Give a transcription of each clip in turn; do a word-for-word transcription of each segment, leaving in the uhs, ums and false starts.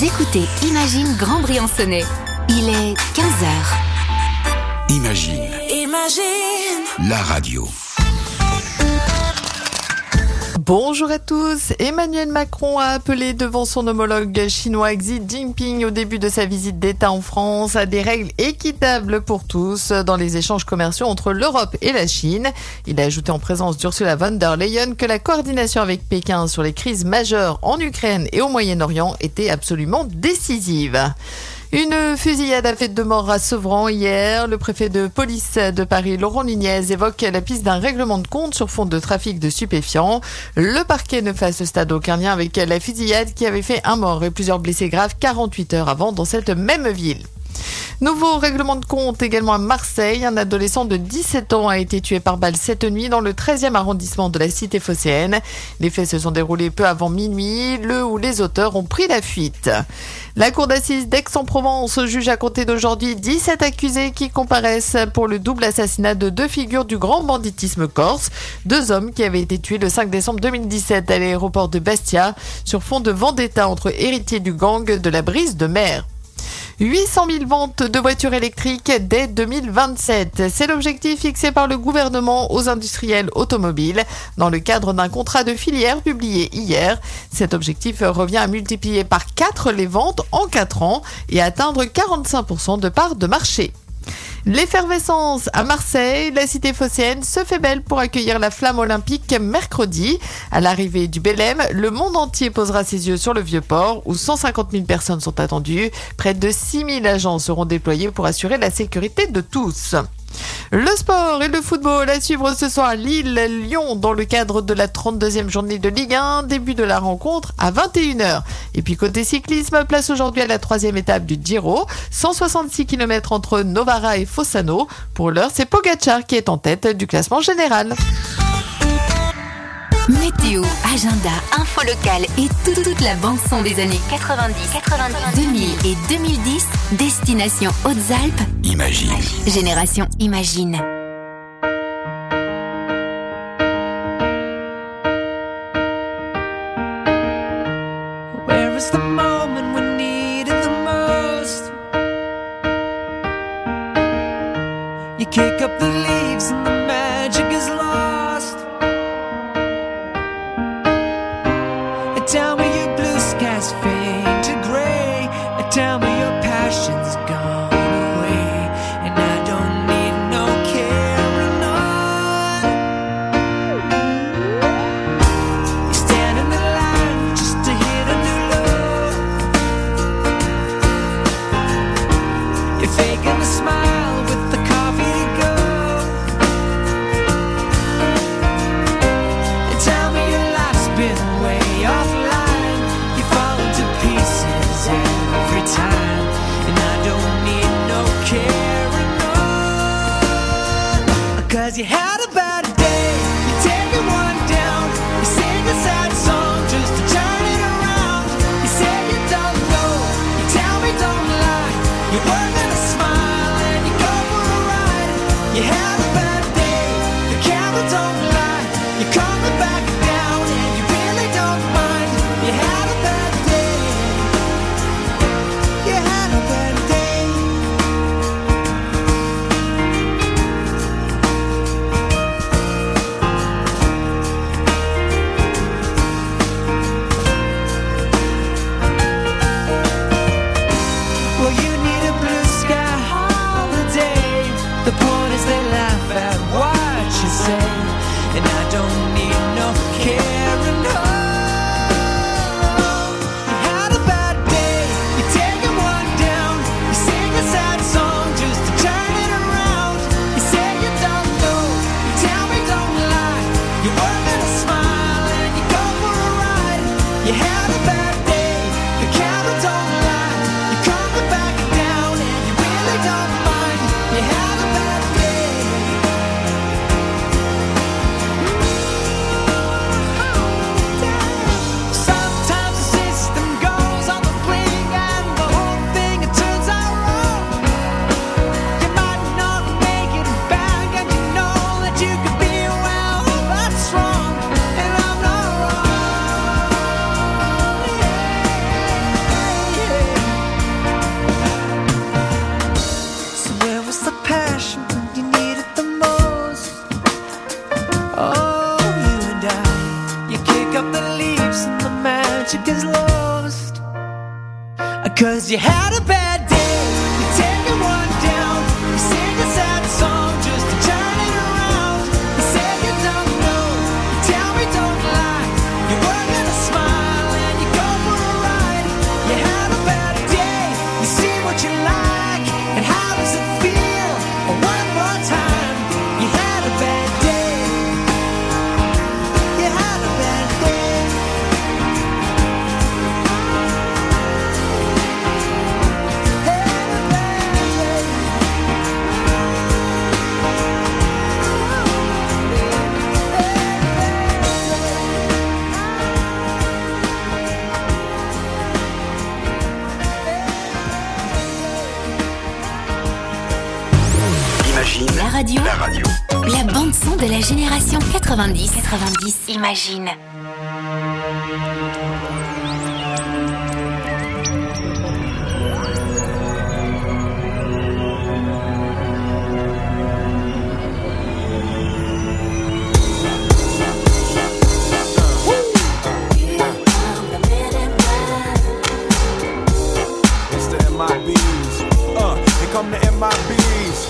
écoutez Imagine Grand Briançonnais. Il est quinze heures. Imagine. Imagine. La radio. Bonjour à tous. Emmanuel Macron a appelé devant son homologue chinois Xi Jinping au début de sa visite d'État en France à des règles équitables pour tous dans les échanges commerciaux entre l'Europe et la Chine. Il a ajouté en présence d'Ursula von der Leyen que la coordination avec Pékin sur les crises majeures en Ukraine et au Moyen-Orient était absolument décisive. Une fusillade a fait deux morts à Sevran hier. Le préfet de police de Paris, Laurent Nunez, évoque la piste d'un règlement de compte sur fond de trafic de stupéfiants. Le parquet ne fait à ce stade aucun lien avec la fusillade qui avait fait un mort et plusieurs blessés graves quarante-huit heures avant dans cette même ville. Nouveau règlement de compte également à Marseille. Un adolescent de dix-sept ans a été tué par balle cette nuit dans le treizième arrondissement de la cité phocéenne. Les faits se sont déroulés peu avant minuit. Le ou les auteurs ont pris la fuite. La cour d'assises d'Aix-en-Provence juge à compter d'aujourd'hui dix-sept accusés qui comparaissent pour le double assassinat de deux figures du grand banditisme corse. Deux hommes qui avaient été tués le cinq décembre deux mille dix-sept à l'aéroport de Bastia sur fond de vendetta entre héritiers du gang de la Brise de Mer. huit cent mille ventes de voitures électriques dès deux mille vingt-sept. C'est l'objectif fixé par le gouvernement aux industriels automobiles dans le cadre d'un contrat de filière publié hier. Cet objectif revient à multiplier par quatre les ventes en quatre ans et atteindre quarante-cinq pour cent de part de marché. L'effervescence à Marseille, la cité phocéenne se fait belle pour accueillir la flamme olympique mercredi. À l'arrivée du Bélème, le monde entier posera ses yeux sur le Vieux-Port où cent cinquante mille personnes sont attendues. Près de six mille agents seront déployés pour assurer la sécurité de tous. Le sport et le football à suivre ce soir à Lille-Lyon dans le cadre de la trente-deuxième journée de Ligue un, début de la rencontre à vingt et une heures. Et puis côté cyclisme, place aujourd'hui à la troisième étape du Giro, cent soixante-six kilomètres entre Novara et Fossano. Pour l'heure, c'est Pogacar qui est en tête du classement général. Météo, agenda, info locale et tout- toute la bande-son des années quatre-vingt-dix, quatre-vingt-dix, deux mille et deux mille dix. Destination Hautes-Alpes. Imagine. Génération Imagine. Where is the moment we need it the most? You kick up the leaves and the magic is lost. And tell me your blue skies fade to gray. And tell me your passion's gone away. And I don't need no carrying on. You stand in the line just to hit a new low. You're faking a smile with the coffee to go. And tell me your life's been way offline. You fall to pieces every time. And I don't need no carrying on. Cause you had a bad day. You take it one down. You sing a sad song just to turn it around. You say you don't know. You tell me don't lie. You work on a smile and you go for a ride. You had a bad day. The camera don't lie. You're coming back down and you really don't mind. You had a bad day. You had a bad day. Well, you need a blue sky holiday. The point is they laugh at what you say. And I don't need no carrying on. You had a bad day. You take it one down. You sing a sad song just to turn it around. You say you don't know. You tell me don't lie. You work on a smile and you go for a ride. You had a bad day. The camera don't lie. You're coming back down and you really don't mind. You had a bad day. Sometimes the system goes on the blink and the whole thing it turns out wrong. You might not make it back and you know that you could be well, that's wrong. And I'm not wrong. picture gets lost. Cause you had a bad day, you take it one down, you sing a sad song just to turn it around. You say you don't know, you tell me don't lie, you work in a smile and you go for a ride. You had a bad day, you see what you like, and how does it feel? One more time, you had a bad day, you had a bad day. La radio, la radio, la bande son de la génération quatre-vingt-dix. quatre-vingt-dix. Imagine. It's the M I Bs. Uh, here come the M I Bs.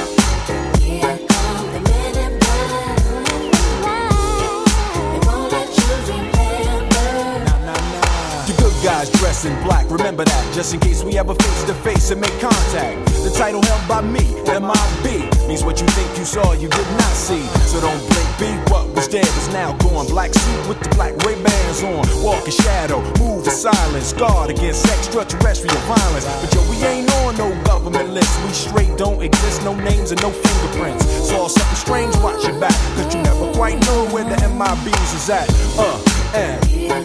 Guys dressed in black, remember that, just in case we ever face to face and make contact. The title held by me, M I B, means what you think you saw, you did not see. So don't blink, be what was dead is now gone. Black suit with the black Ray-Bans on, walk in shadow, move in silence, guard against extraterrestrial violence. But yo, we ain't on no government list, we straight don't exist, no names and no fingerprints. Saw something strange, watch your back, cause you never quite know where the M I Bs is at. Uh, and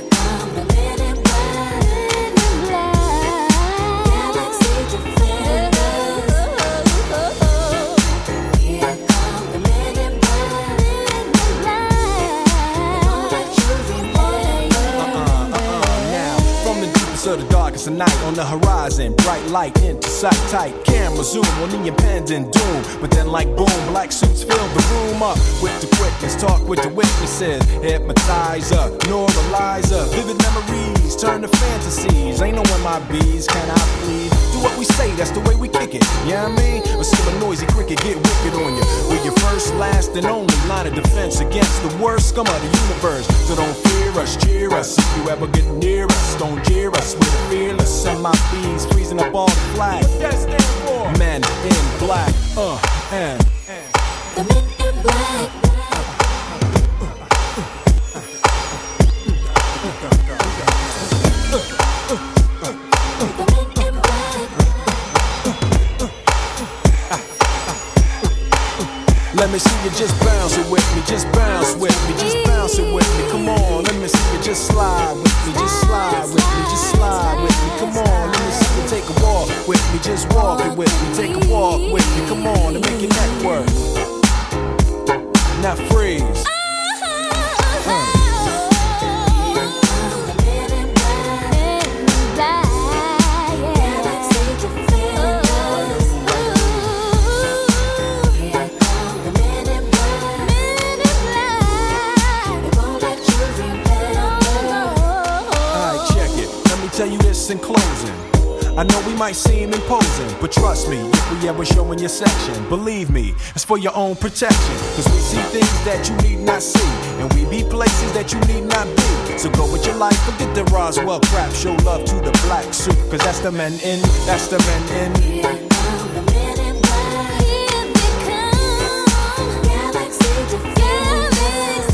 of the darkest of night on the horizon, bright light into sight tight. Camera zoom on the impending doom, but then like boom, black suits fill the room up with the quickness. Talk with the witnesses, hypnotizer, neuralizer, vivid memories turn to fantasies. Ain't no M I Bs, can I please? Do what we say, that's the way we kick it. You know what I mean? Or see a noisy cricket get wicked on you. We're your first, last, and only line of defense against the worst scum of the universe. So don't fear us, cheer us. If you ever get near us, don't jeer us. We're the fearless M I Bs, freezing up on the flag. What that stand for? Men in black, uh, and, and. The men in black. Let me see you just bounce it with me, just bounce with me, just bounce it with me. Come on, let me see you just slide with me, just slide with me, just slide with me. Come on, let me see you take a walk with me, just walk it with me, take a walk with me. Come on, and make your neck work. Now freeze. Uh. Tell you this in closing, I know we might seem imposing, but trust me, if we ever show in your section, believe me, it's for your own protection. Cause we see things that you need not see, and we be places that you need not be. So go with your life, forget the Roswell crap, show love to the black suit, cause that's the men in, that's the men in. Here come the men in black. Here they come. Galaxy defenders.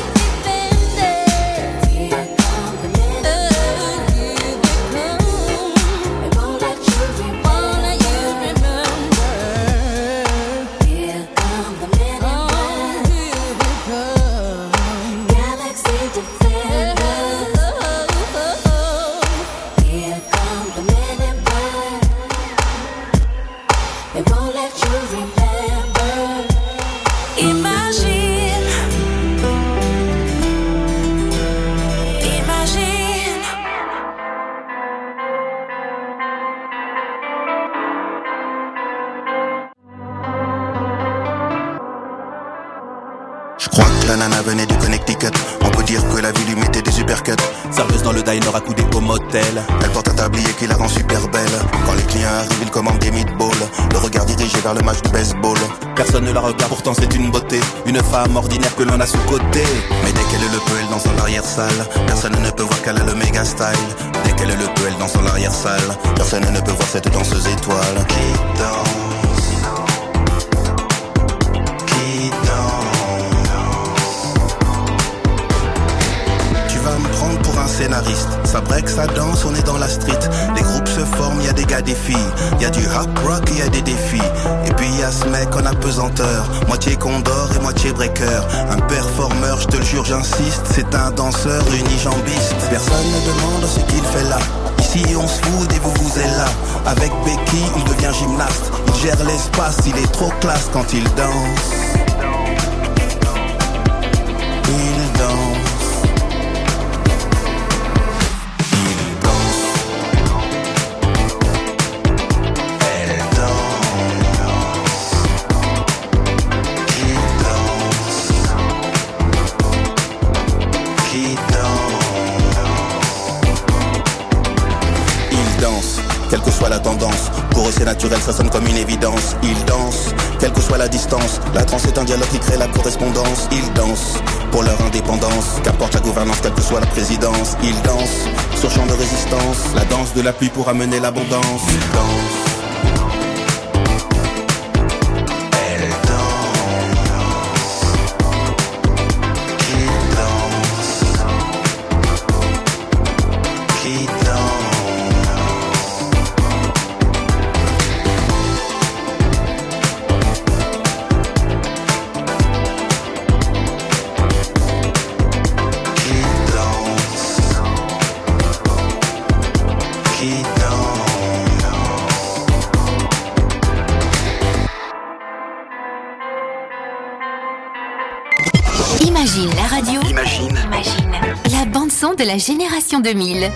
Here come the men in black. La nana venait du Connecticut. On peut dire que la vie lui mettait des uppercuts. Serveuse dans le diner accoudée au motel. Elle porte un tablier qui la rend super belle. Quand les clients arrivent, ils commandent des meatballs. Le regard dirigé vers le match de baseball. Personne ne la regarde, pourtant c'est une beauté. Une femme ordinaire que l'on a sous côté. Mais dès qu'elle le peut, elle danse dans l'arrière-salle. Personne ne peut voir qu'elle a le méga style. Dès qu'elle le peut, elle danse dans l'arrière-salle. Personne ne peut voir cette danseuse étoile qui danse. Qui danse. Tu vas me prendre pour un scénariste. Ça break, ça danse, on est dans la street. Les groupes se forment, y a des gars, des filles. Y a du rap rock et y a des défis. Et puis y a ce mec en apesanteur, moitié condor et moitié breaker. Un performeur, je te le jure, j'insiste. C'est un danseur unijambiste. Personne ne demande ce qu'il fait là. Ici on se fout et vous vous êtes là. Avec Becky, il devient gymnaste. Il gère l'espace, il est trop classe quand il danse. Il danse. Quelle que soit la tendance, pour eux c'est naturel, ça sonne comme une évidence. Ils dansent, quelle que soit la distance. La transe est un dialogue qui crée la correspondance. Ils dansent, pour leur indépendance. Qu'importe la gouvernance, quelle que soit la présidence. Ils dansent, sur champ de résistance. La danse de la pluie pour amener l'abondance. Ils dansent. Imagine la radio. Imagine. Imagine. La bande son de la génération deux mille.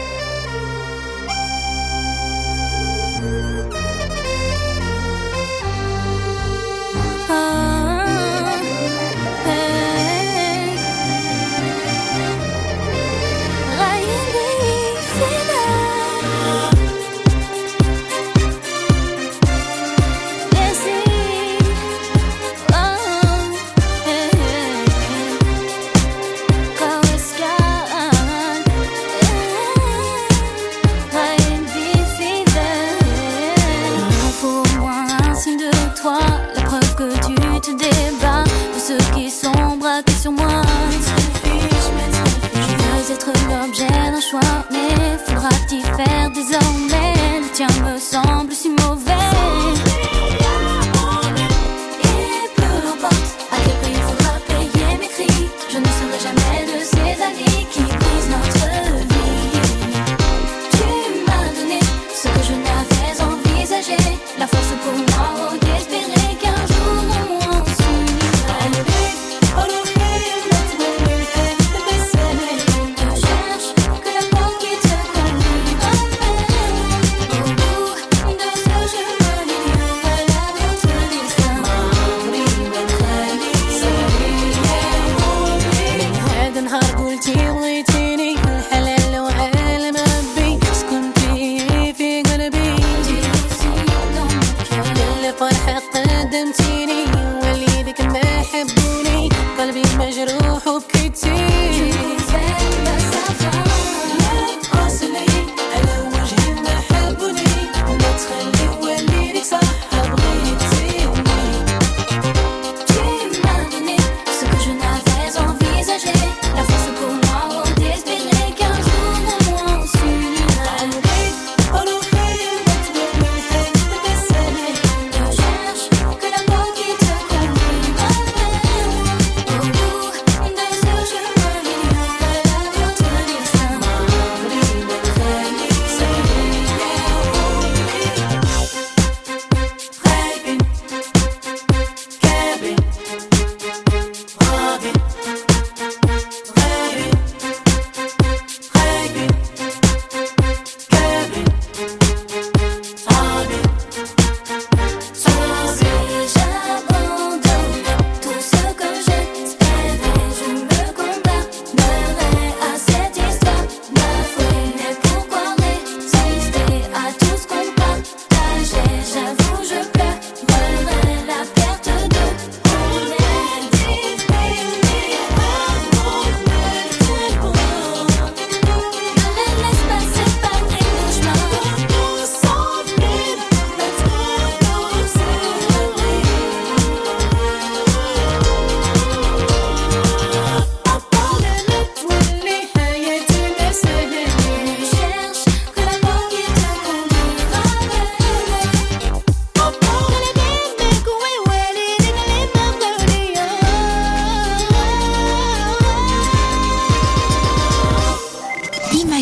Sur moi, je veux être l'objet d'un choix, mais faudra-t-il faire désormais? Le tien me semble si mauvais. Et peu importe à quel prix il faudra payer mes cris, je ne serai jamais de ces amis qui brisent notre vie. Tu m'as donné ce que je n'avais envisagé, la force pour moi d'espérer qu'un jour on m'en suivra.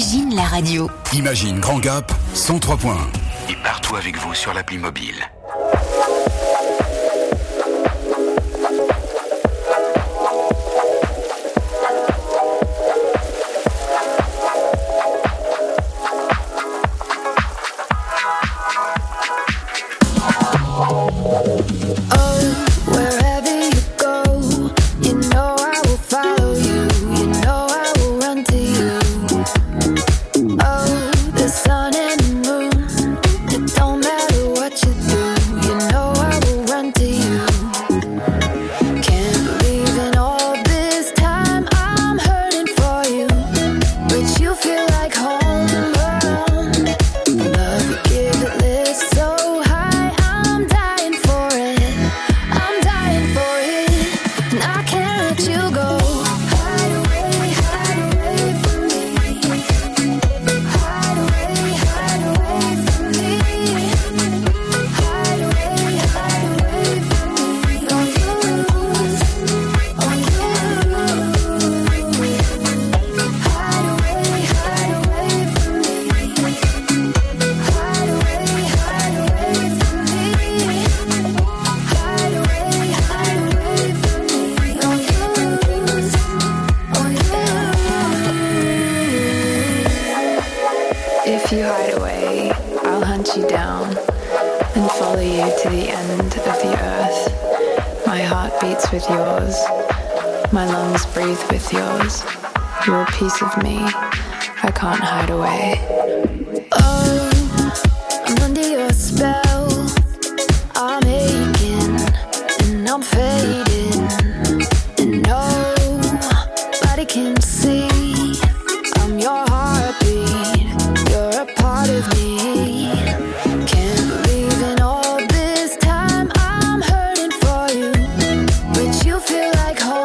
Imagine la radio. Imagine Grand Gap, cent trois point un. Et partout avec vous sur l'appli mobile. Piece of me I can't hide away. Oh, I'm under your spell. I'm aching and I'm fading, and nobody can see I'm your heartbeat. You're a part of me. Can't believe in all this time I'm hurting for you, but you feel like home.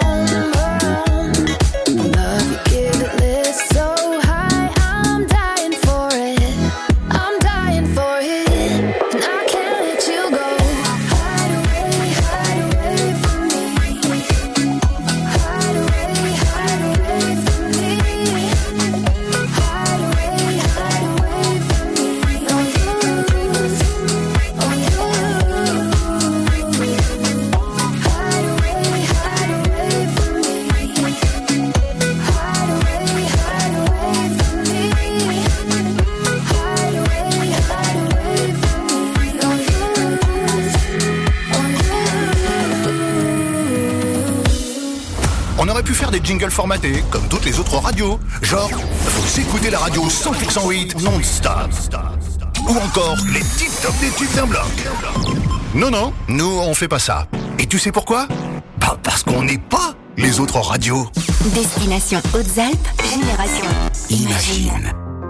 Des jingles formatés comme toutes les autres radios, genre vous écoutez la radio cent pour cent huit non-stop, ou encore les tip top des tubes d'un bloc. Non non, nous on fait pas ça. Et tu sais pourquoi? Bah parce qu'on n'est pas les autres radios. Destination Hautes-Alpes, Génération Imagine.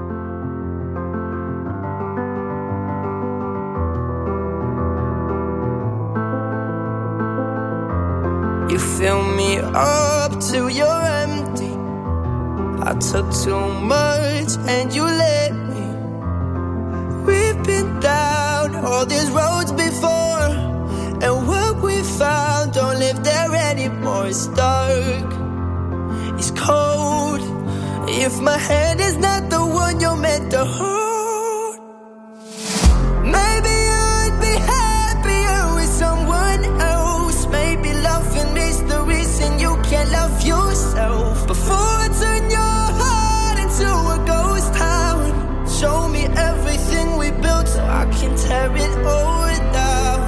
You fill me up till you're empty. I took too much and you let me. We've been down all these roads before, and what we found don't live there anymore. It's dark, it's cold. If my hand is not the one you're meant to hold, maybe I'd be happier with someone else. Maybe loving is the reason you can't love yourself. Before I turn your heart into a ghost town, show me everything we built so I can tear it all down.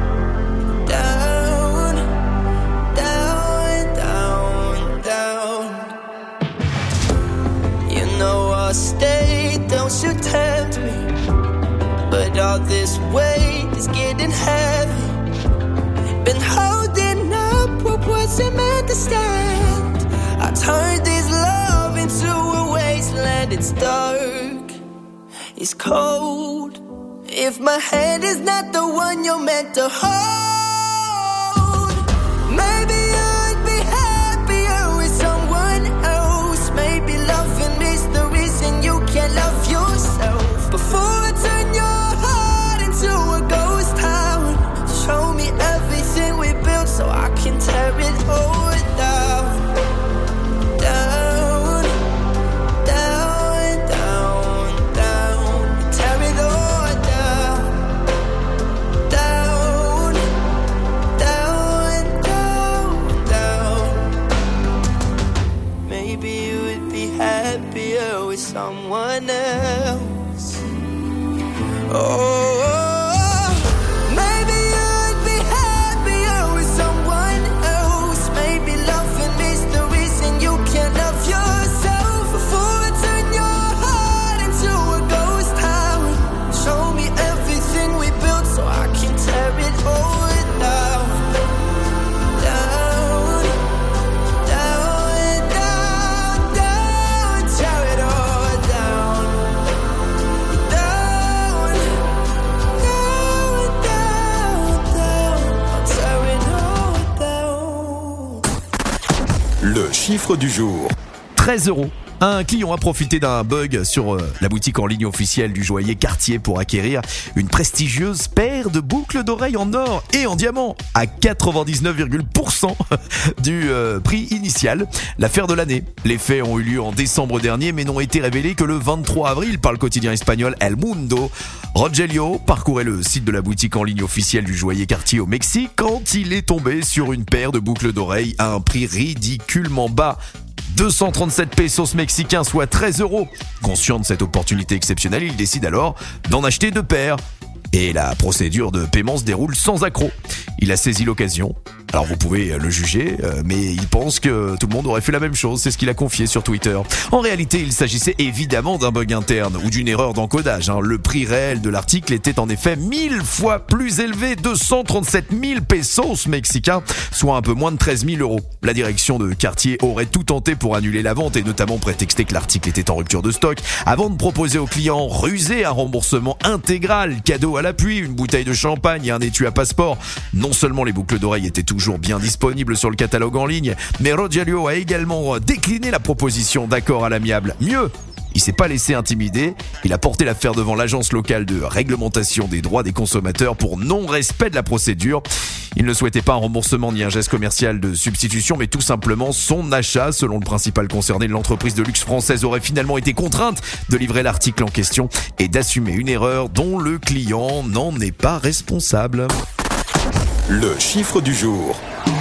Down, down, down, down. You know I'll stay, don't you tempt me, but all this weight is getting heavy. Been holding up what wasn't meant to stand. I turned this love into a wasteland. It's dark, it's cold. If my hand is not the one you're meant to hold, maybe I'd be happier with someone else. Maybe loving is the reason you can't love yourself. Before I turn your heart into a ghost town, show me everything we built so I can tear it all down. Down, down, down. with someone else. Oh, maybe you'd be happier with someone else. Maybe loving is the reason you can't love yourself. Before I turn your heart into a ghost town, show me everything we built so I can tear it all down. Down, down, down, down, tear it all down. Down, down, down, down, I'll tear it all down. Le chiffre du jour, treize euros. Un client a profité d'un bug sur euh, la boutique en ligne officielle du joaillier Cartier pour acquérir une prestigieuse paire de boucles d'oreilles en or et en diamant à quatre-vingt-dix-neuf virgule neuf pour cent du euh, prix initial. L'affaire de l'année. Les faits ont eu lieu en décembre dernier mais n'ont été révélés que le vingt-trois avril par le quotidien espagnol El Mundo. Rogelio parcourait le site de la boutique en ligne officielle du joaillier Cartier au Mexique quand il est tombé sur une paire de boucles d'oreilles à un prix ridiculement bas. deux cent trente-sept pesos mexicains, soit treize euros. Conscient de cette opportunité exceptionnelle, il décide alors d'en acheter deux paires. Et la procédure de paiement se déroule sans accroc. Il a saisi l'occasion. Alors vous pouvez le juger, mais il pense que tout le monde aurait fait la même chose, c'est ce qu'il a confié sur Twitter. En réalité, il s'agissait évidemment d'un bug interne ou d'une erreur d'encodage. Le prix réel de l'article était en effet mille fois plus élevé, deux cent trente-sept mille pesos mexicains, soit un peu moins de treize mille euros. La direction de Cartier aurait tout tenté pour annuler la vente et notamment prétexté que l'article était en rupture de stock avant de proposer aux clients rusés un remboursement intégral, cadeau à l'appui, une bouteille de champagne et un étui à passeport. Non seulement les boucles d'oreilles étaient toujours bien disponibles sur le catalogue en ligne, mais Rogelio a également décliné la proposition d'accord à l'amiable. Mieux, il s'est pas laissé intimider, il a porté l'affaire devant l'agence locale de réglementation des droits des consommateurs pour non-respect de la procédure. Il ne souhaitait pas un remboursement ni un geste commercial de substitution, mais tout simplement son achat. Selon le principal concerné, l'entreprise de luxe française aurait finalement été contrainte de livrer l'article en question et d'assumer une erreur dont le client n'en est pas responsable. Le chiffre du jour.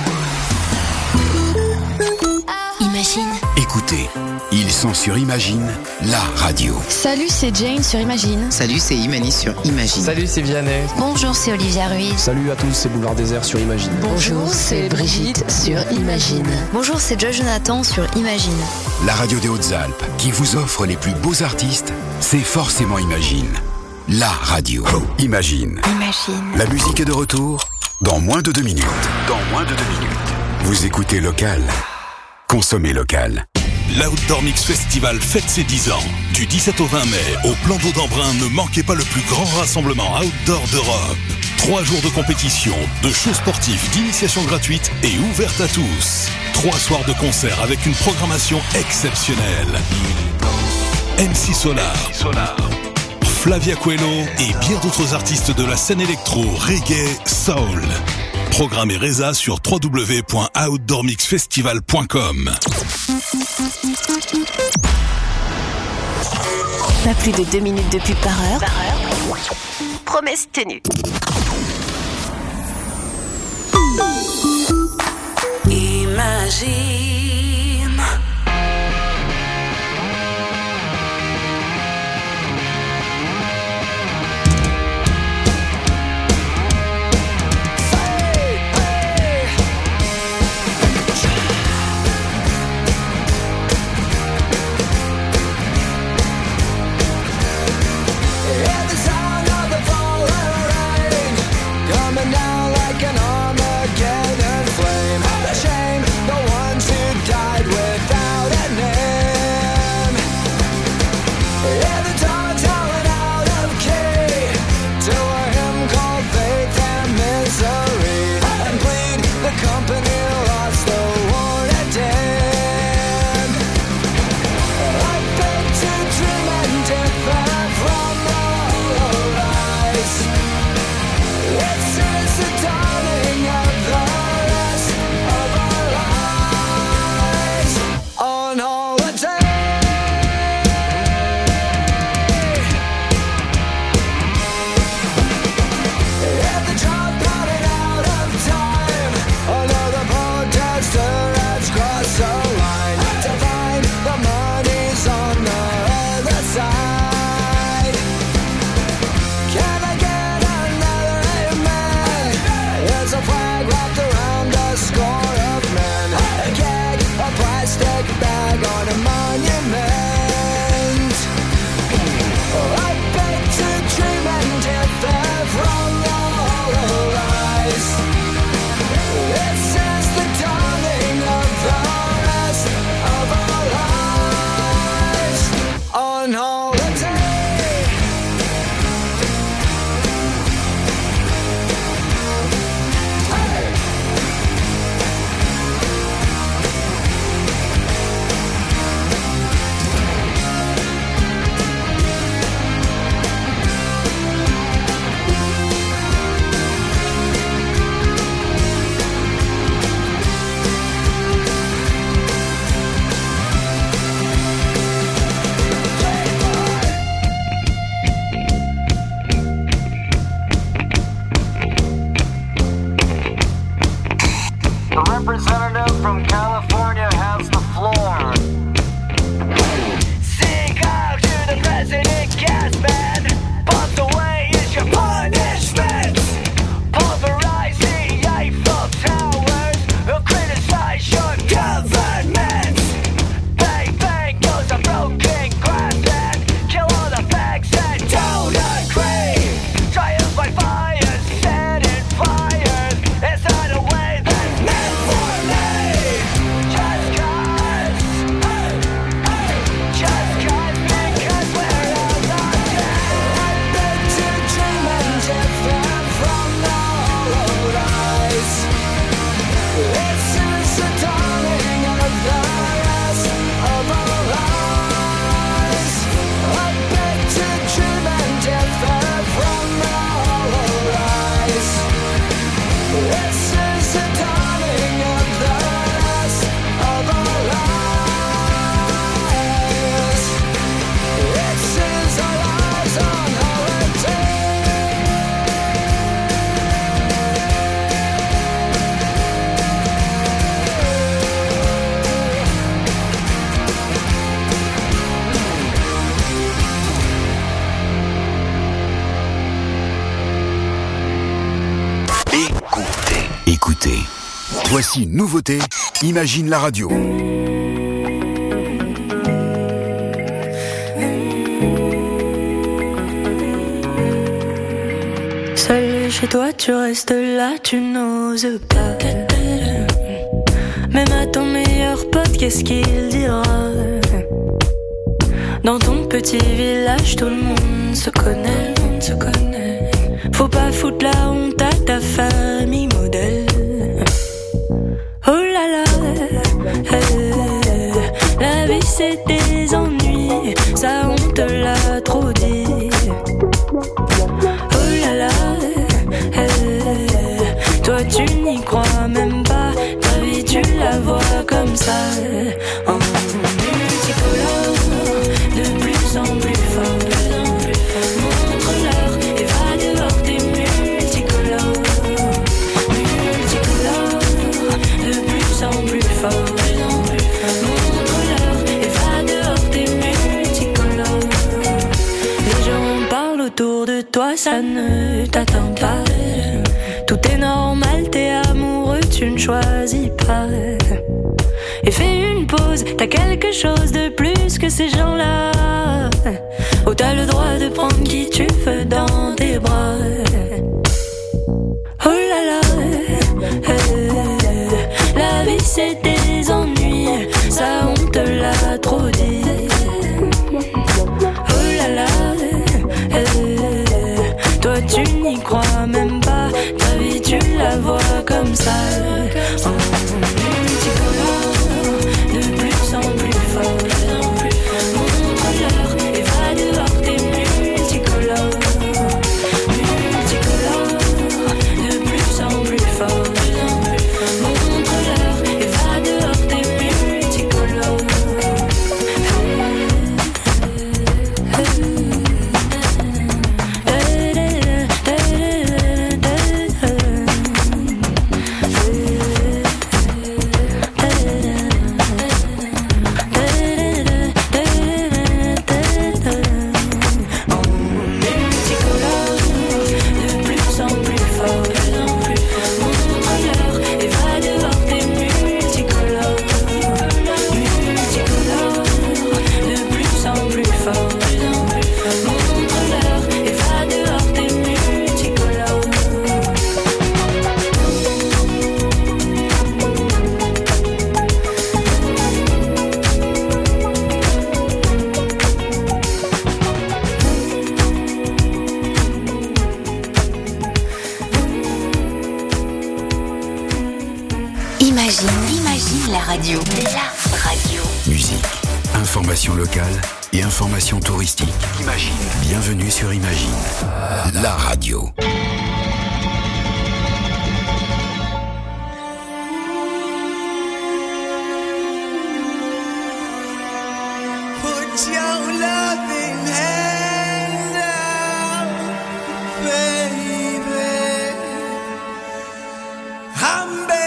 Imagine. Écoutez, ils sont sur Imagine, la radio. Salut, c'est Jane sur Imagine. Salut, c'est Imani sur Imagine. Salut, c'est Vianney. Bonjour, c'est Olivia Ruiz. Salut à tous, c'est Boulevard Désert sur Imagine. Bonjour, c'est Brigitte sur Imagine. Bonjour, c'est Joy Jonathan sur Imagine. La radio des Hautes-Alpes, qui vous offre les plus beaux artistes, c'est forcément Imagine. La radio. Imagine. Imagine. La musique est de retour dans moins de deux minutes. Dans moins de deux minutes. Vous écoutez local. Consommez local. L'Outdoor Mix Festival fête ses dix ans. Du dix-sept au vingt mai, au plan d'eau d'Embrun, ne manquez pas le plus grand rassemblement outdoor d'Europe. Trois jours de compétition, de shows sportifs, d'initiation gratuite et ouverte à tous. Trois soirs de concert avec une programmation exceptionnelle. M C Solar, Flavia Coelho et bien d'autres artistes de la scène électro, reggae, soul. Programme et résa sur w w w point outdoor mix festival point com. Pas plus de deux minutes de pub par heure. Par heure. Promesse tenue. Imagine. Voici une nouveauté, Imagine la radio. Seul chez toi, tu restes là, tu n'oses pas. Même à ton meilleur pote, qu'est-ce qu'il dira? Dans ton petit village, tout le monde se connaît, se connaît. Faut pas foutre la honte à ta famille modèle. Oh là là, euh, la vie c'est des ennuis, ça on te l'a trop dit. Oh là là, euh, toi tu n'y crois même pas, ta vie tu la vois comme ça. En multicolore, de plus en plus fort. Montre-leur et va dehors tes multicolores. Multicolores, de plus en plus fort. Montre-leur et va dehors tes multicolores. Les gens parlent autour de toi, ça ne t'atteint pas. Tout est normal, t'es amoureux, tu ne choisis pas. Et fais une pause, t'as quelque chose de plus que ces gens-là. Oh, t'as le droit de prendre qui tu veux dans tes bras. Oh là là, euh, la vie c'est des ennuis, ça on te l'a trop dit. Oh là là, euh, toi tu n'y crois même pas, ta vie tu la vois comme ça. Oh, multicolore, de plus en plus fort. Montre-leur et va dehors tes multicolores. Multicolores, de plus en plus fort. Montre-leur et va dehors tes multicolores. Imagine, imagine la radio. La radio. Musique, information locale et information touristique. Imagine. Bienvenue sur Imagine, la radio. Put your loving hand out, baby. I'm begging.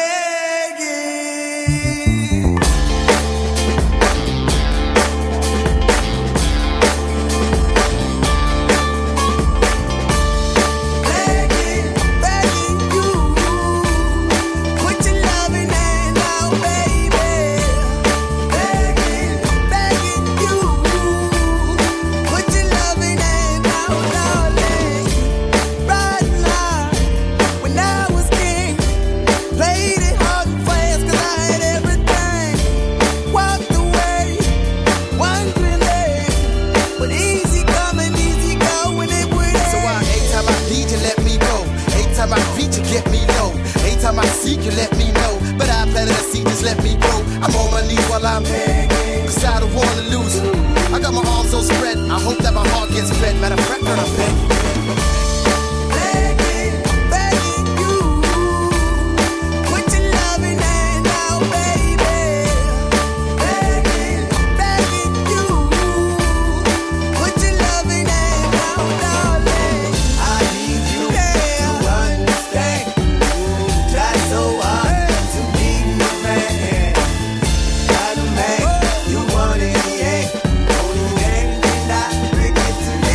Begging, begging you. Put your loving hand out, baby. Begging, begging you. Put your loving hand out, darling. Right now, when I was king, played it hard and fast 'cause I had everything. Walked away, wondering, but easy coming, easy going, it would So I, every time I need you, let me go. Every time I beat you, get me low. Every time I seek you, let me know. But I better to see, just let me go. I'm on my knees while I'm begging, 'cause I don't wanna lose you. I got my arms so spread, I hope that my heart gets fed. Matter of fact, girl, I'm begging. begging, begging you. Put your loving hand out, baby. Begging, begging you. Put your loving hand out, darling. I need you to understand. Try so hard to be the man. Not a man you want in the end. Only man can I bring it to me.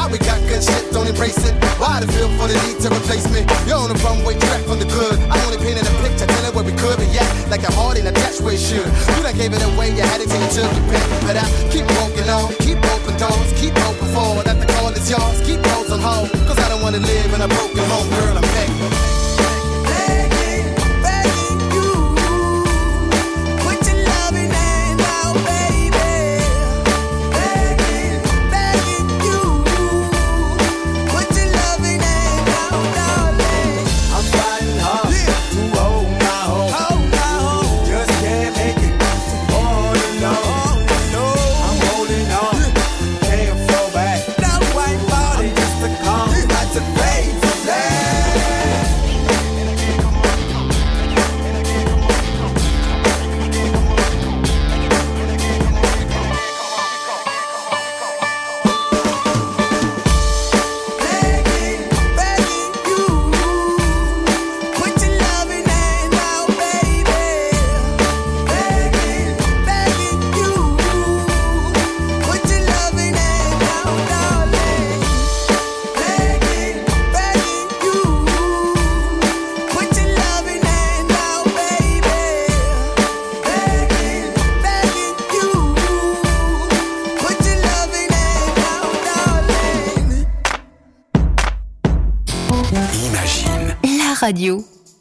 Why we got good shit, don't embrace it. Why the feel for the need to replace me? You're on the runway track from the good. I only painted a picture, telling where we could be at. Like a heart in a attached where it should. You done gave it away, you had it till you took your pick. But I keep walking on, keep open doors, keep open forward. That the call is yours, keep those on hold. Cause I don't wanna live in a broken home, girl, I'm begging. Radio.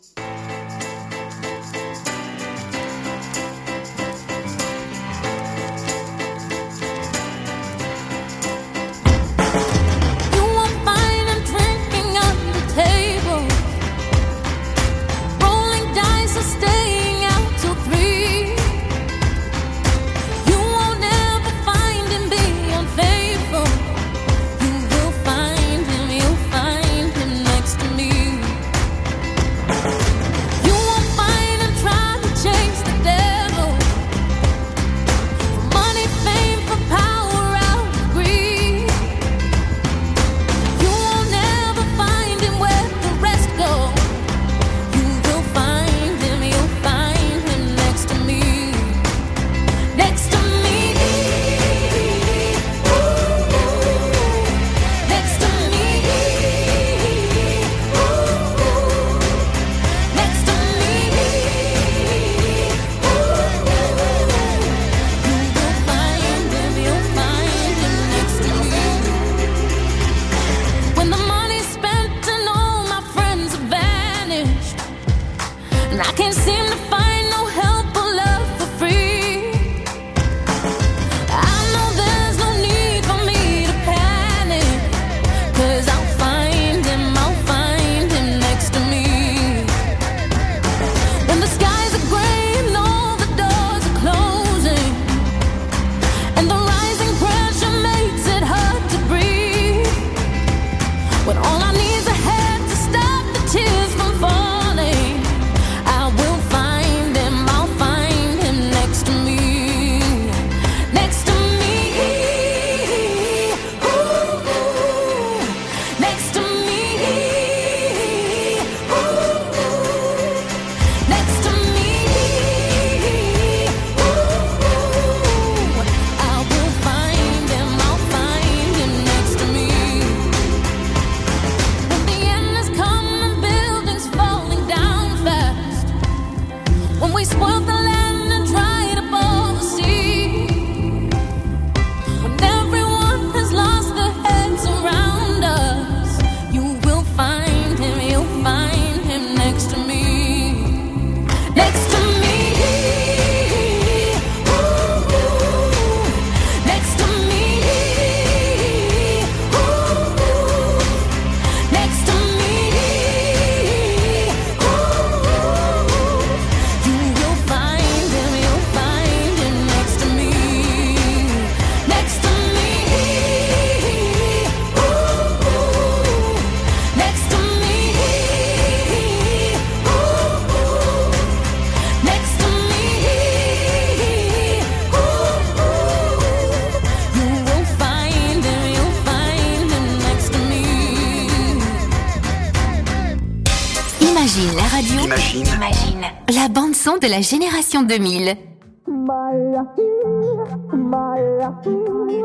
Imagine la radio. Imagine. Imagine. La bande son de la génération deux mille. My, my,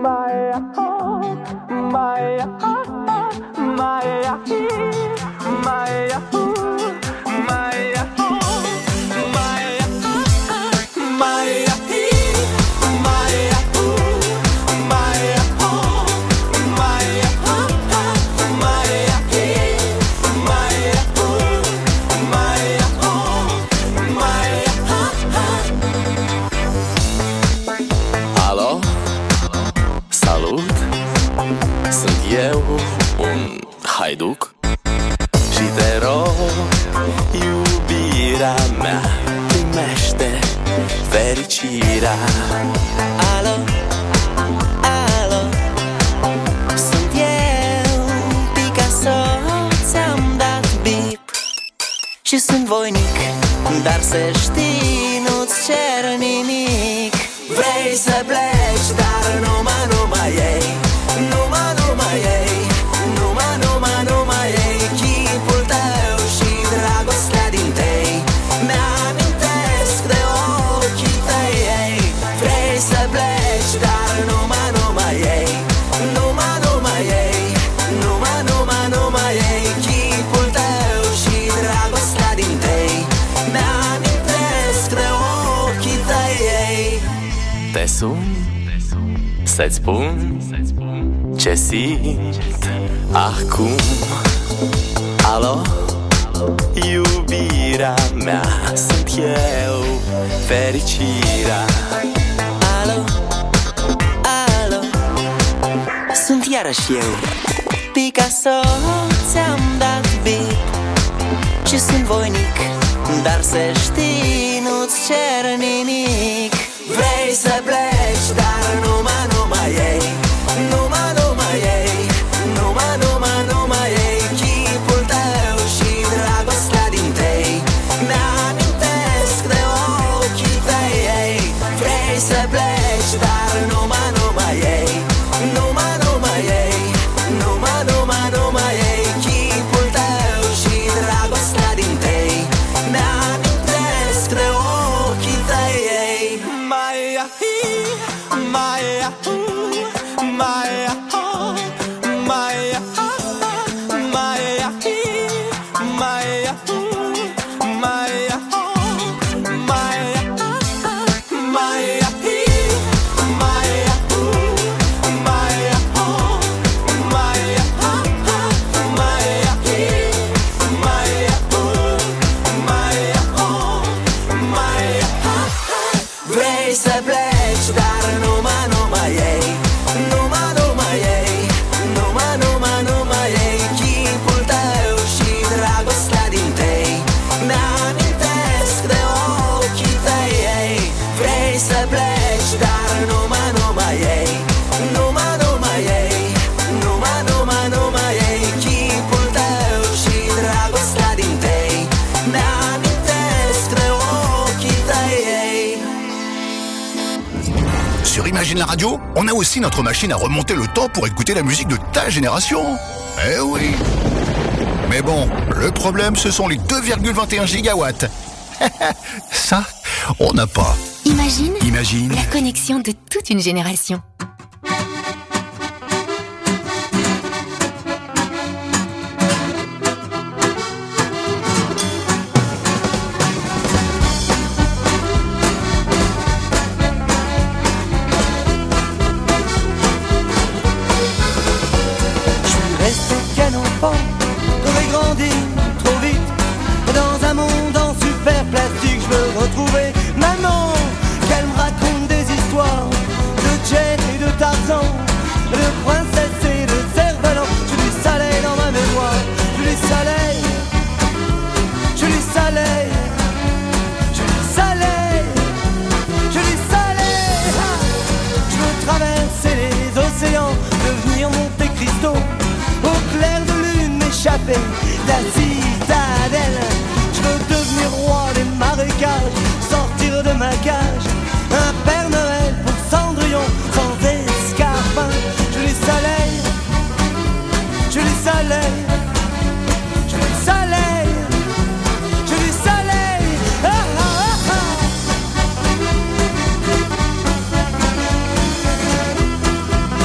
haiduc și te rog, iubirea mea, primește fericirea. Alo, alo, sunt eu, Picasso, ți-am dat bip și sunt voinic, dar să știi, nu-ți cer nimic. Vrei să pleci, dar numai, numai ei, numai, numai ei, numai, numai, numai ei, chipul tău și dragostea din tei mi-amintesc de ochii tăi ei. Vrei să pleci, dar numai, numai ei, numai, numai ei, numai, numai, numai ei, chipul tău și dragostea din tei mi-amintesc de ochii tăi ei. Te sun să-ți spun ce simt acum. Alo, iubirea mea, sunt eu, fericirea. Alo, alo, sunt iarăși eu, Picasso, ți-am dat bip și sunt voinic, dar să știi, nu-ți cer nimic. Vrei să pleci, dar numai, numai ei, numai, numai ei, numai, numai, numai ei, chipul tău și dragostea din tei mi-amintesc de ochii tăi ei. Vrei să pleci, dar numai, numai ei, numai, numai ei, numai, numai, numai ei, chipul tău și dragostea din tei mi-amintesc de ochii tăi ei. Maia, Maia, Maia, Maia, Maia, Maia, Maia, Maia, Maia, vrei să pleci, dar numai, numai ei, numai, numai ei, numai, numai, numai ei, chipul tău și dragostea din tei mi-amintesc de ochii tăi ei. Vrei să pleci, dar numai, numai ei, numai, numai ei, numai, numai, numai ei, chipul tău și dragostea din tei mi-amintesc de ochii tăi ei. Sur Imagine la radio, on a aussi notre machine à remonter le temps pour écouter la musique de ta génération. Eh oui. Mais bon, le problème, ce sont les deux virgule vingt et un gigawatts. Ça, on n'a pas. Imagine, Imagine la connexion de toute une génération. Resté qu'un enfant, j'aurais grandi trop vite. Et dans un monde en super plastique, je veux retrouver maman, qu'elle me raconte des histoires de Jen et de Tarzan, de princesse et de cerf-volant. Je du soleil dans ma mémoire, je du soleil, je du soleil, je du soleil, je du soleil. Ah, je veux traverser les océans, devenir Monte Cristo. Au clair de lune m'échapper de la citadelle. Je veux devenir roi des marécages, sortir de ma cage. Un Père Noël pour Cendrillon, sans escarpin. Je les soleil, je les soleil, je les soleil, je les soleil. Ah, ah, ah, ah.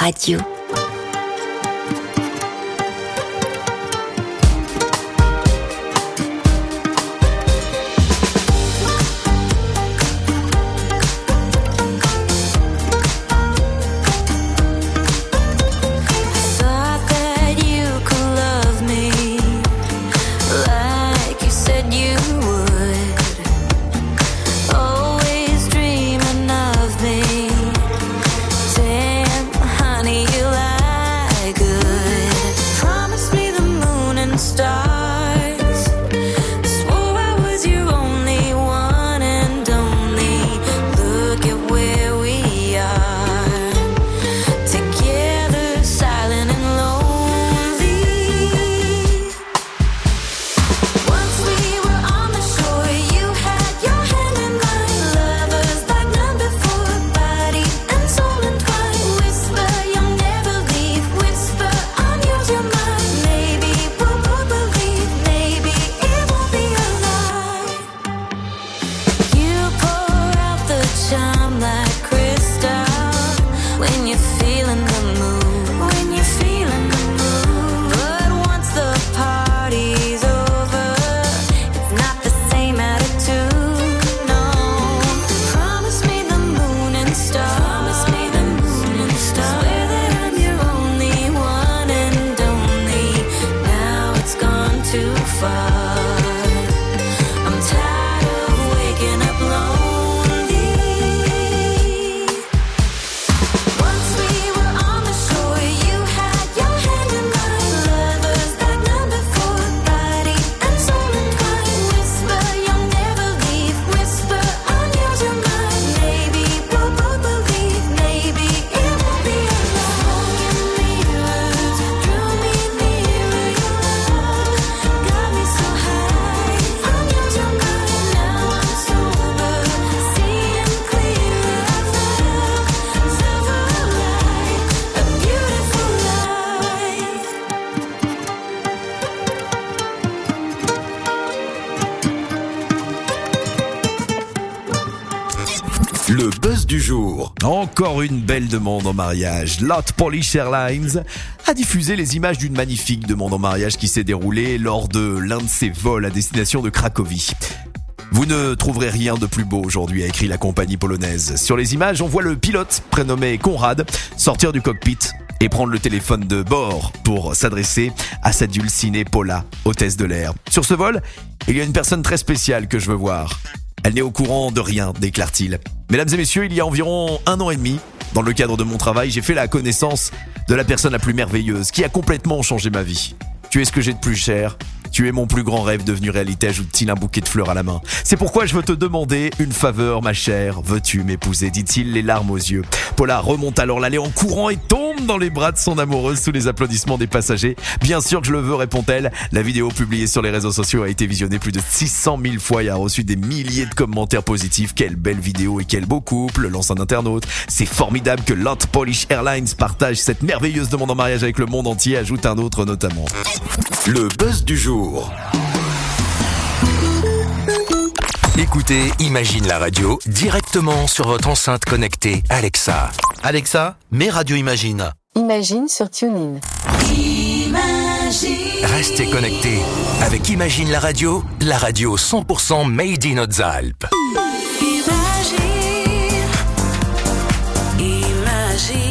radio. Le buzz du jour. Encore une belle demande en mariage. Lot Polish Airlines a diffusé les images d'une magnifique demande en mariage qui s'est déroulée lors de l'un de ses vols à destination de Cracovie. Vous ne trouverez rien de plus beau aujourd'hui, a écrit la compagnie polonaise. Sur les images, on voit le pilote, prénommé Konrad, sortir du cockpit et prendre le téléphone de bord pour s'adresser à sa dulcinée Paula, hôtesse de l'air. Sur ce vol, il y a une personne très spéciale que je veux voir. Elle n'est au courant de rien, déclare-t-il. Mesdames et messieurs, il y a environ un an et demi, dans le cadre de mon travail, j'ai fait la connaissance de la personne la plus merveilleuse qui a complètement changé ma vie. Tu es ce que j'ai de plus cher. Tu es mon plus grand rêve devenu réalité, ajoute-t-il un bouquet de fleurs à la main. C'est pourquoi je veux te demander une faveur, ma chère. Veux-tu m'épouser, dit-il, les larmes aux yeux. Paula remonte alors l'allée en courant et tombe dans les bras de son amoureuse sous les applaudissements des passagers. Bien sûr que je le veux, répond-elle. La vidéo publiée sur les réseaux sociaux a été visionnée plus de six cent mille fois et a reçu des milliers de commentaires positifs. Quelle belle vidéo et quel beau couple, lance un internaute. C'est formidable que Lot Polish Airlines partage cette merveilleuse demande en mariage avec le monde entier, ajoute un autre notamment. Le buzz du jour. Écoutez Imagine la radio directement sur votre enceinte connectée Alexa. Alexa, mets Radio Imagine. Imagine sur TuneIn. Imagine. Restez connectés avec Imagine la radio, la radio cent pour cent made in Hautes-Alpes. Imagine, imagine.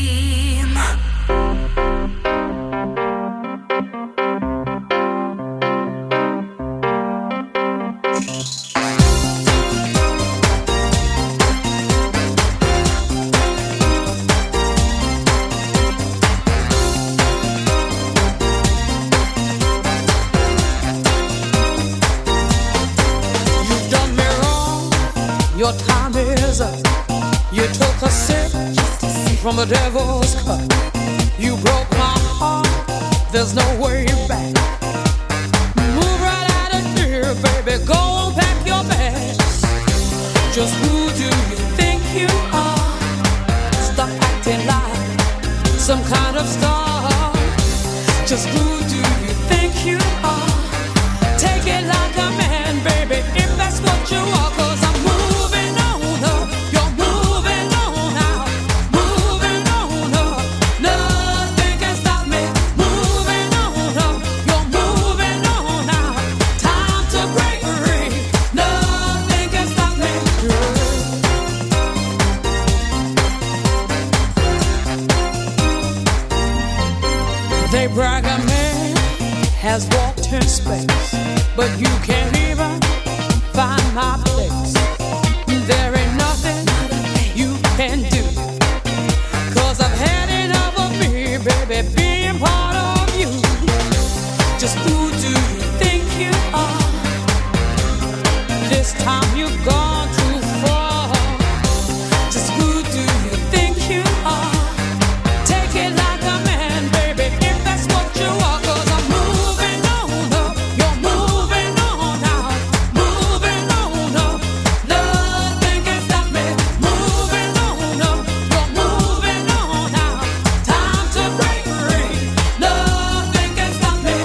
Your time is up. You took a sip from the devil's cup. You broke my heart. There's no way back. Move right out of here, baby. Go on, pack your bags. Just who do you think you are? Stop acting like some kind of star. Just who do you think you are? Take it like a man, baby, if that's what you are. 'Cause I'm moving on up. You're moving on out. Moving on up. brag a man has walked in space, but you can't even find my place. There ain't nothing you can do, 'cause I've had enough of me, baby, being part of you. Just who do you think you are? This time you've gone too far. Just who do you think you are? Take it like a man, baby, if that's what you are. 'Cause I'm moving on up, you're moving on out, moving on up. Nothing can stop me. Moving on up, you're moving on out. Time to break free. Nothing can stop me.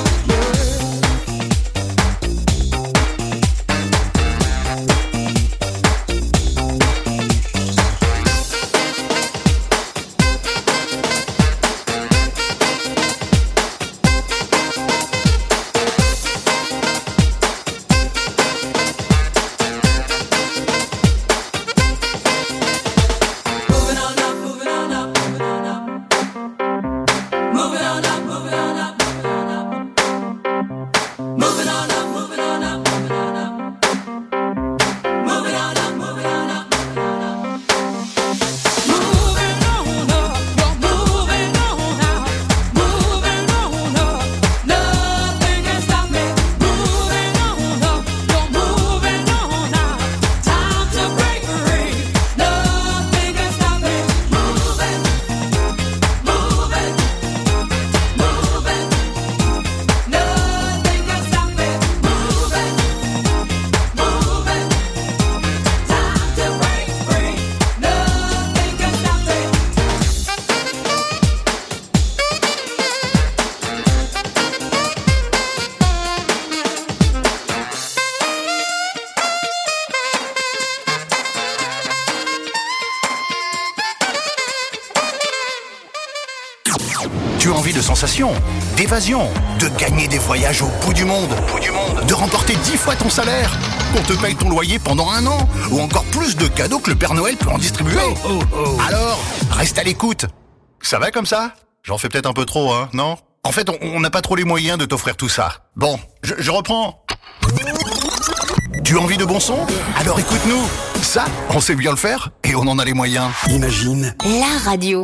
Moving on up, moving on up, moving on up. Moving on up, moving on up, moving on up. Moving on up, moving on up, moving on up. Moving on up, moving on up, moving on up. Moving on up, you're moving on out. Moving on up, nothing can stop me. Moving on up, you're moving on out. Time to break free. Nothing can stop me. Moving, moving, moving. Nothing can stop me. Moving, moving. Time to break free. Nothing can stop me. Tu as envie de sensations, d'évasion, de gagner des voyages au bout du monde, au bout du monde, de remporter dix fois ton salaire, qu'on te paye ton loyer pendant un an, ou encore plus de cadeaux que le Père Noël peut en distribuer. Alors, reste à l'écoute. Ça va comme ça? J'en fais peut-être un peu trop, hein, non? En fait, on- on n'a pas trop les moyens de t'offrir tout ça. Bon, je, je reprends. Tu as envie de bon son? Alors écoute-nous. Ça, on sait bien le faire, et on en a les moyens. Imagine. La radio.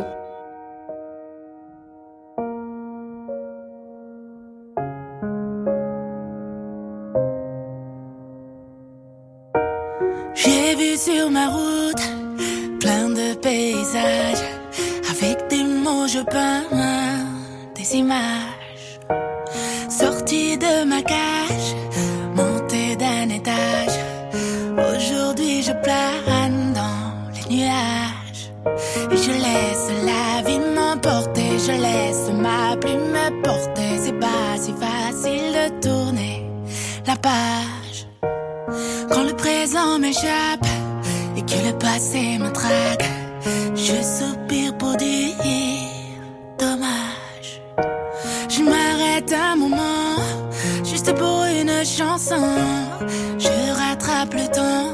J'ai vu sur ma route plein de paysages. Avec des mots je peins des images. Sortie de ma cage, montée d'un étage. Aujourd'hui je plane dans les nuages. Et je laisse la vie m'emporter. Je laisse ma plume me porter. C'est pas si facile de tourner la page. Quand le présent m'échappe et que le passé me traque, je soupire pour dire dommage. Je m'arrête un moment, juste pour une chanson. Je rattrape le temps,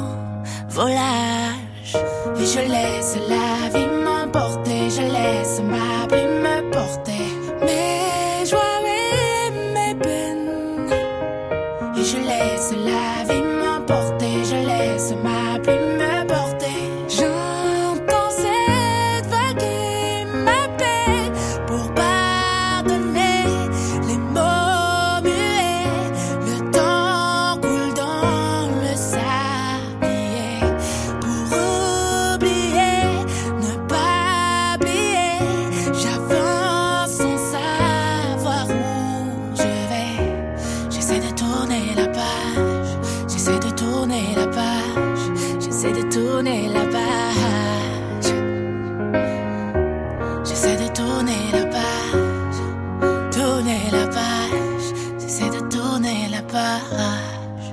volage. Et je laisse la vie m'emporter. Je laisse ma plume me porter. Mes joies et mes peines. Et je laisse la vie m'emporter. Je laisse ma plume me porter. J'entends cette voix qui m'appelle pour pardonner les mots muets. Le temps coule dans le sablier. Pour oublier, ne pas oublier. J'avance sans savoir où je vais. J'essaie de tourner la page. J'essaie de tourner la page. J'essaie de tourner la page. J'essaie de tourner la page. Tourner la page. J'essaie de tourner la page.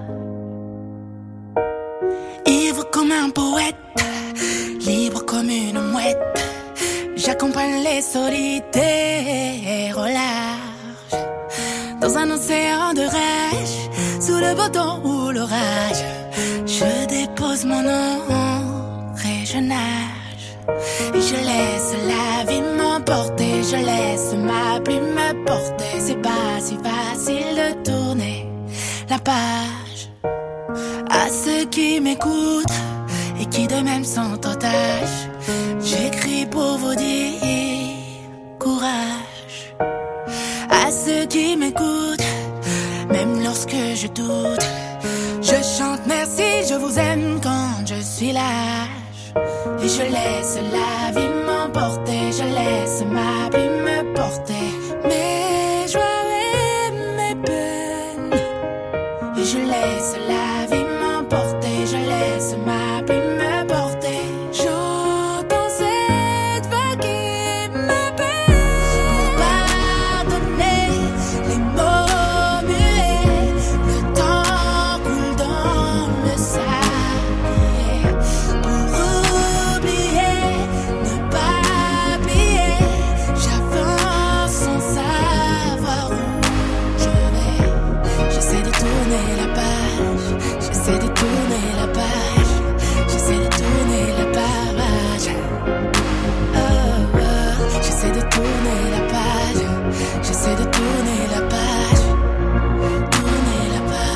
Ivre comme un poète, libre comme une mouette. J'accompagne les solitaires au large. Dans un océan de rage, sous le beau temps ou l'orage, je dépose mon ombre et je nage. Et je laisse la vie m'emporter. Je laisse ma plume me porter. m'emporter. C'est pas si facile de tourner la page. À ceux qui m'écoutent et qui de même sont otages, j'écris pour vous dire courage. À ceux qui m'écoutent, même lorsque je doute, je chante merci, je vous aime quand je suis lâche. Et je laisse la vie m'emporter, je laisse ma plume me porter mes joies et mes peines. Et je laisse la vie m'emporter, je laisse ma plume me porter. J'entends cette vague qui m'appelle pour pardonner les mots muets. Le temps coule dans le sable. Pour oublier, ne pas plier, j'avance sans savoir où je vais. J'essaie de tourner la page, j'essaie de tourner la page, j'essaie de tourner la page. Oh, oh, j'essaie de tourner la page, j'essaie de tourner la page, tourner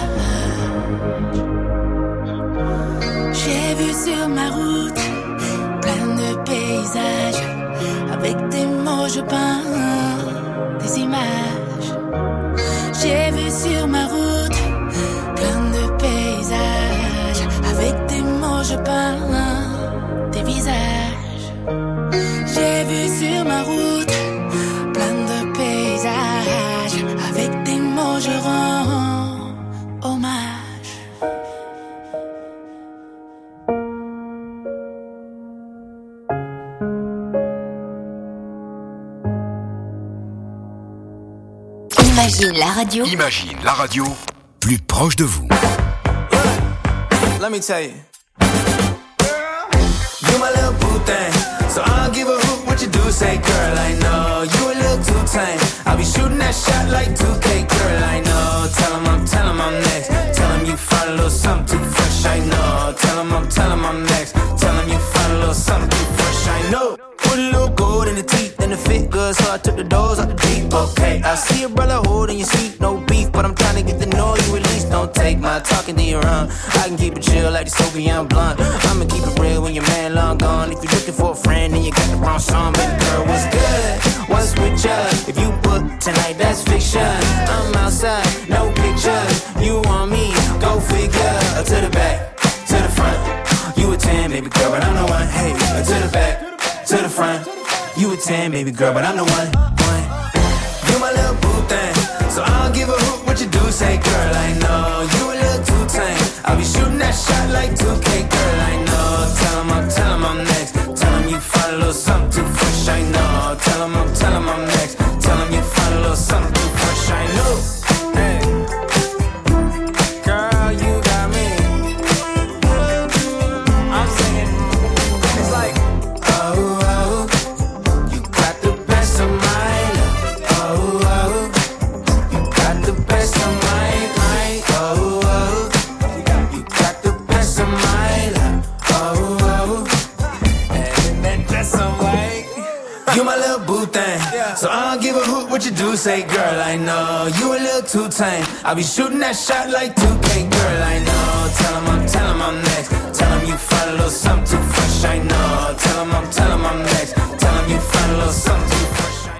la page. J'ai vu sur ma route plein de paysages, avec des mots je peins des images. J'ai vu sur ma route plein de paysages, avec des mots je peins des visages. J'ai vu sur ma route plein de paysages, avec des mots je rends hommage. Imagine la radio. Imagine la radio plus proche de vous. Let me tell you, you my little boo thing, so I don't give a hoot what you do. Say, girl, I know you a little too tame. I'll be shooting that shot like two K, girl, I know. Tell him I'm, tell him I'm next. Tell him you find a little something too fresh, I know. Tell him I'm, tell him I'm next. Tell him you find a little something too fresh, I know. Put a little gold in the teeth and it fit good, so I took the doors out the deep. Okay, I see a brother holding your seat, no beef, but I'm trying to get the know you at least. Don't take my talking to your own. I can keep it chill like the Soviet blunt. I'ma keep it real when your man long gone. If you're looking for a friend and you got the wrong song, baby girl, what's good? What's with ya? If you book tonight, that's fiction. I'm outside, no pictures. You want me? Go figure. To the back, to the front. You a ten, baby girl, but I'm the one. Hey, to the back, to the front. You a ten, baby girl, but I'm the one. one. You my little boo thing, so I don't give a hoot what you do. Say, girl, I know you a little too tame. I'll be shooting that shot like two K, girl, I know. Tell him I'm, tell him I'm next. Tell him you find a little something too fresh, I know. Tell him I'm, tell him I'm next. Tell him you find a little something too fresh, I know. Hey, girl, you got me. I'm singing, it's like, oh, oh, you got the best of my love. Oh, oh, you got the best of my mind. Oh, oh, you got the best of my love. Oh, oh, and that dress I'm like, you my little boo thing, so I don't give a hoot what you do. Say, girl, I know you a little too tame. I'll be shooting that shot like two K, girl, I know. Tell him I'm, tell him I'm next. Tell him you find a little something too fresh, I know. Tell him I'm, tell him I'm next.